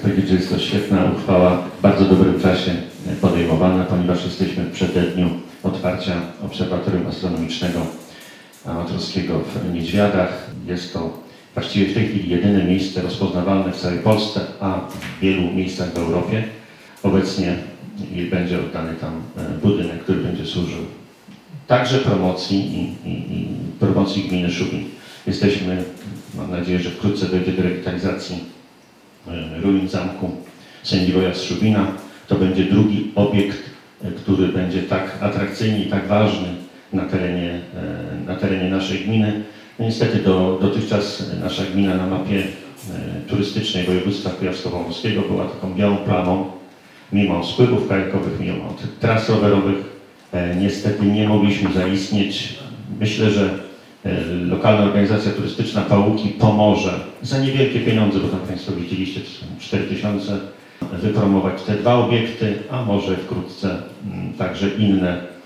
powiedzieć, że jest to świetna uchwała, w bardzo dobrym czasie podejmowana, ponieważ jesteśmy w przededniu otwarcia Obserwatorium Astronomicznego Amatorskiego w Niedźwiadach. Jest to właściwie w tej chwili jedyne miejsce rozpoznawalne w całej Polsce, a w wielu miejscach w Europie. Obecnie będzie oddany tam budynek, który będzie służył także promocji i promocji gminy Szubin. Jesteśmy, mam nadzieję, że wkrótce dojdzie do rewitalizacji ruin zamku sędziwoja z Szubina. To będzie drugi obiekt, który będzie tak atrakcyjny i tak ważny na terenie naszej gminy. No niestety dotychczas nasza gmina na mapie turystycznej województwa kujawsko-pomorskiego była taką białą plamą, mimo spływów kajakowych, mimo tras rowerowych. Niestety nie mogliśmy zaistnieć. Myślę, że lokalna organizacja turystyczna Pałuki pomoże za niewielkie pieniądze, bo tam Państwo widzieliście, 4000, wypromować te dwa obiekty, a może wkrótce także inne